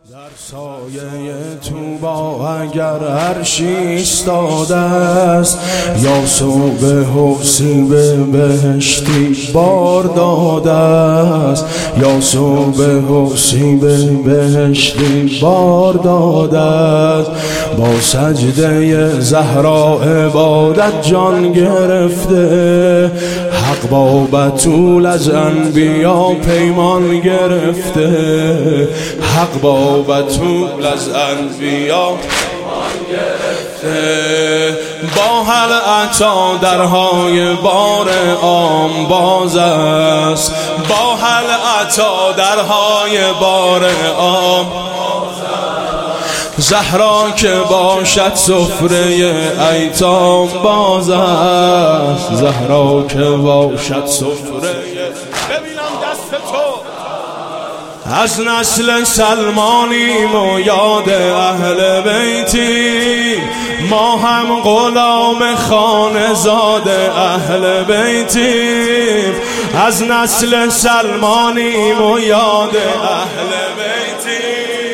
در سایه طوبی اگر عرشی ایستاده است، یا صبح حسی به بهشتی بار داده است، یا صبح حسی به بهشتی بار داده است. با سجده زهرا عبادت جان گرفته، حق با بتول از انبیا پیمان گرفته، حق با بتول از انبیا پیمان گرفته. با هل عطا درهای بار عام باز است، با هل عطا درهای بار عام زهرا که باشد سفره ایتام باز است، زهرا که باشد سفره. ببینم دست تو. از نسل سلمانیم و یاد اهل بیتی، ما هم غلام خانزاد اهل بیتی. از نسل سلمانیم و یاد اهل بیتی،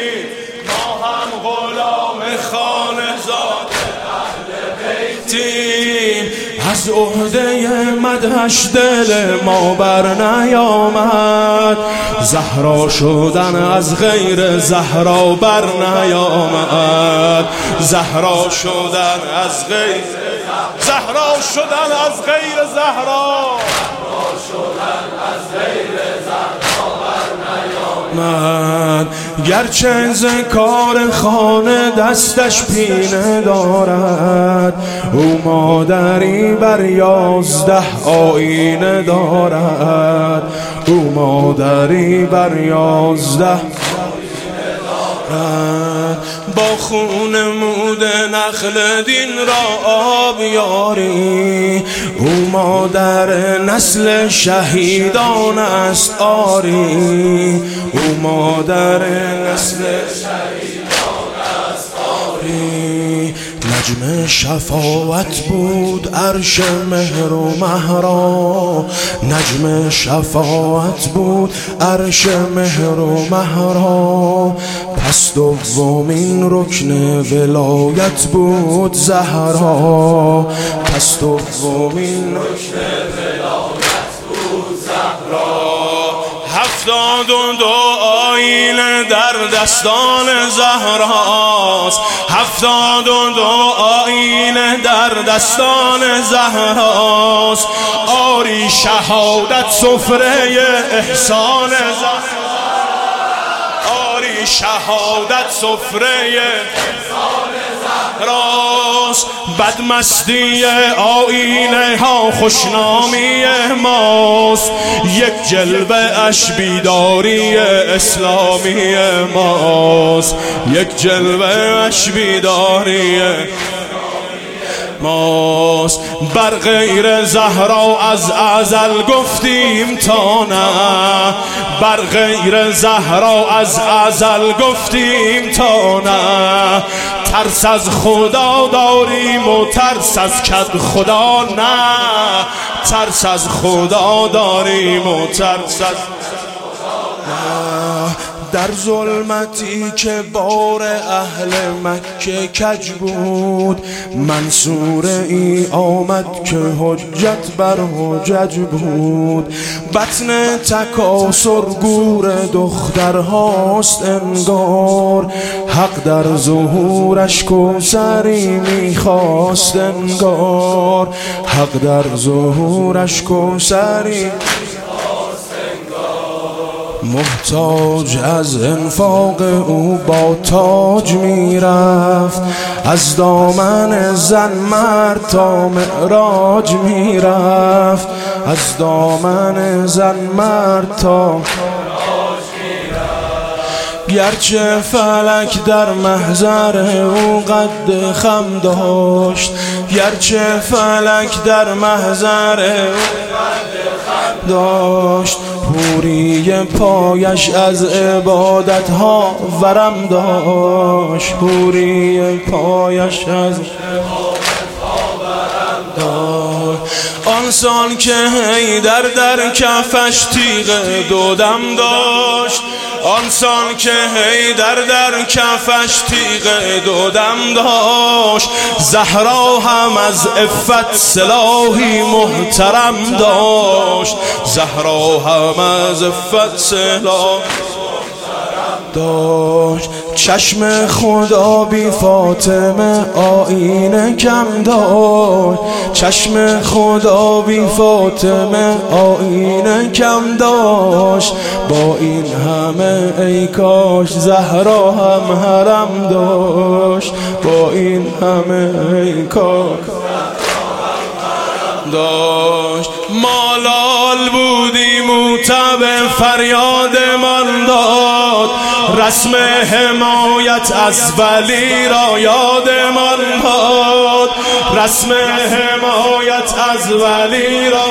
ما هم غلام خانزاد اهل بیتی. از عهده مدحش دل ما بر نیامد، زهرا شدن از غیر زهرا بر نیامد، زهرا شدن از غیر زهرا شدن از غیر زهرا شدن از غیر زهرا بر نیامد. گرچه ز کار خانه دستش پینه دارد، او مادری بر 11 آیینه دارد، او مادری بر 11 آیینه دارد. با خون مود نخل دین را آب یاری، او مادر نسل شهیدان است آری، او مادر نسل شهیدان است آری. نجم شفاعت بود عرش مهر و مهرا، نجم شفاعت بود عرش مهر و مهرا. پس دومین رکن ولایت بود زهرا، پس دومین رکن ولایت بود زهرا. 72 آیینه در دستان زهراست، 72 آیینه در دستان زهراست. آری شهادت سفره احسان زهراست، آری شهادت سفره احسان زهراست. بدمستی آیینه ها خوشنامی ماست، یک جلوه اش بیداری اسلامی ماست، یک جلوه اش بیداری ماست. بر غیر زهرا از ازل گفتیم تا نه، بر غیر زهرا از ازل گفتیم تا نه. ترس از خدا داریم و ترس از کد خدا نه، ترس از خدا داریم و ترس از در ظلمتی که بار اهل مکه کج بود، منصور ای آمد که حجت بر حجج بود. بطن تکاسر گور دخترهاست انگار، حق در ظهورش کوثری میخواست انگار، حق در ظهورش کوثری محتاج از انفاق او با تاج میرفت، از دامن زن مرد تا معراج میرفت، از دامن زن مرد تا گرچه فلک در محضر او قد خم داشت، گرچه فلک در محضر او قد خم داشت. حوری پایش از عبادت ها ورم داشت، حوری پایش از عبادت ها ورم داشت. آن سال که حیدر در کفش تیغ دودم داشت، آنسان که حیدر در کفش تیغ دودم داشت، زهرا هم از عفت سلاحی محترم داشت، زهرا هم از عفت سلاحی داشت. چشم خدا بی فاطمه آینه کم داشت، چشم خدا بی فاطمه آینه کم داشت. با این همه ای کاش زهرا هم حرم داشت، با این همه ای کاش داشت. مالال بودیم موتب فریاد من داد، رسم حمایت از ولی را یاد من داد، رسم حمایت از ولی را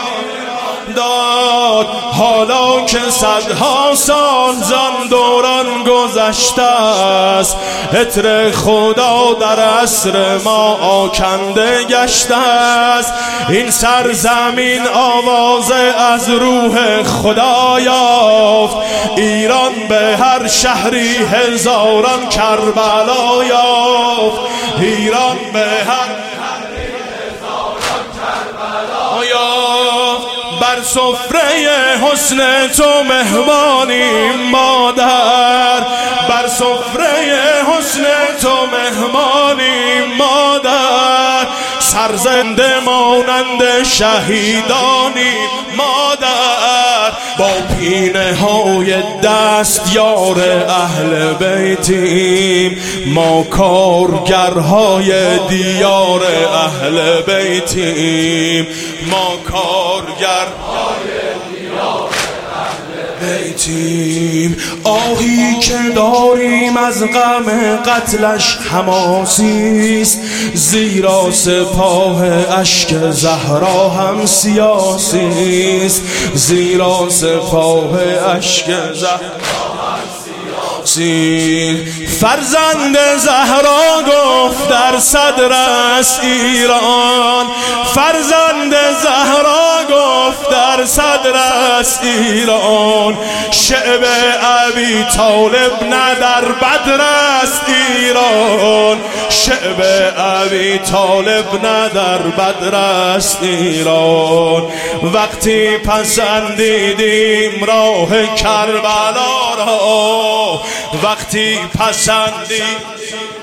داد. حالا که صدها سال زان دوران گذشته است، عطر خدا در عصر ما آکنده گشته است. این سرزمین آواز از روح خدا یافت، ایران به هر شهری هزاران کربلا یافت، ایران به هر شهری هزاران کربلا یافت. بر سفره حسن تو مهمانیم مادر، بر سفره حسن تو مهمانیم مادر، سرزنده مانند شهیدانی مادر. با پینه های دست یار اهل بیتیم، ما کارگرهای دیار اهل بیتیم، ما کارگرهای دیار بیتیم. آهی که داریم از غم قتلش حماسیست، زیرا سپاه اشک زهرا هم سیاسیست، زیرا سپاه اشک زهرا فرزند زهرا گفت در صدر است ایران، فرزند زهرا گفت در صدر است ایران. شعب ابی طالب نه در بدر است ایران، شعب ابی طالب نه در بدر است ایران. وقتی پسندیدیم راه کربلا را، وقتی پسندیدیم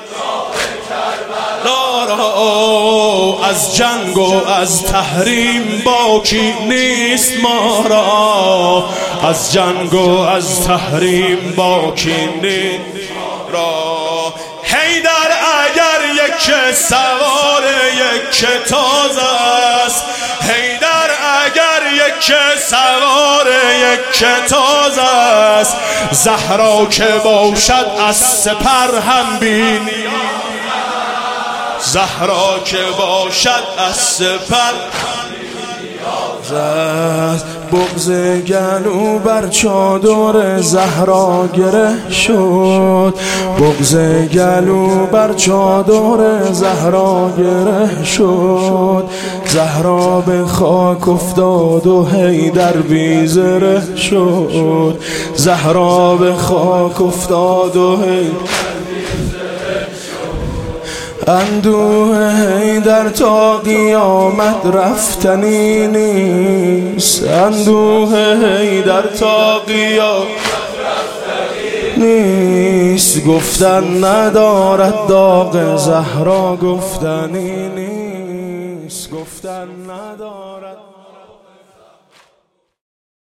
راه کربلا را، از جنگ و از تحریم باکی نیست ما را، از جنگ و از تحریم باکی نیست را. حیدر اگر یک سوار یک تاز است، حیدر اگر یک سوار یک تاز است، زهرا که باشد از سپر هم بینی، زهرا که باشد از سپر زد. بغض گلو بر چادر زهرا گره شد، بغض گلو بر چادر زهرا گره شد. زهرا به خاک افتاد و حیدر بی زره شد، زهرا به خاک افتاد و حیدر اندوه حیدر تا قیامت رفتنی نیست، اندوه حیدر تا قیامت رفتنی نیست. گفتن ندارد داغ زهرا گفتنی نیست، گفتن ندارد